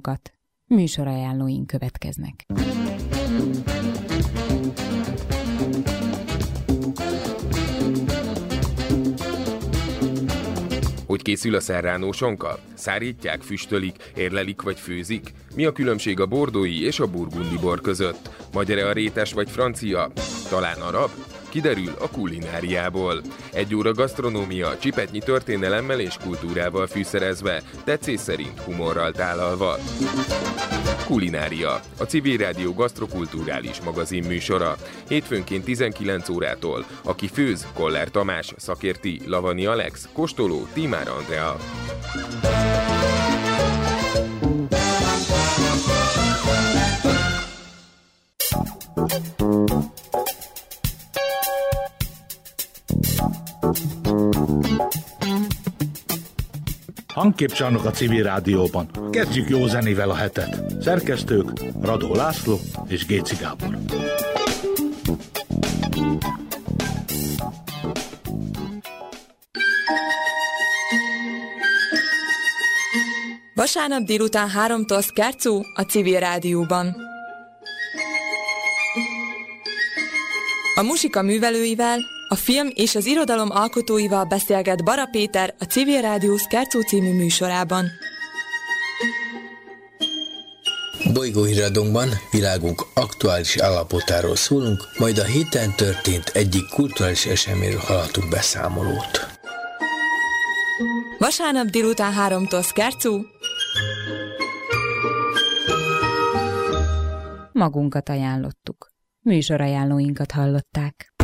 műsorokat. Műsorajánlóink következnek. Hogy készül a serrano sonka? Szárítják, füstölik, érlelik vagy főzik? Mi a különbség a bordói és a burgundi bor között? Magyar-e a rétes vagy francia? Talán arab? Kiderül a kulináriából. 1 óra gasztronómia, csipetnyi történelemmel és kultúrával fűszerezve, tetszés szerint humorral tálalva. Kulinária, a Civil Rádió gasztrokulturális magazin műsora. Hétfőnként 19 órától. Aki főz, Koller Tamás, szakérti, Lavani Alex, kóstoló, Tímár Andrea. Hangképcsarnok a Civil Rádióban. Kezdjük jó zenével a hetet. Szerkesztők Radó László és Géci Gábor. Vasárnap délután 3-tól Scherzo a Civil Rádióban. A muzsika művelőivel, a film és az irodalom alkotóival beszélget Bara Péter a Civil Rádió Scherzo című műsorában. Bolygóhíradónkban világunk aktuális állapotáról szólunk, majd a héten történt egyik kulturális eseményről hallhatunk beszámolót. Vasárnap délután 3-tól Scherzo. Magunkat ajánlottuk. Műsorajánlóinkat hallották.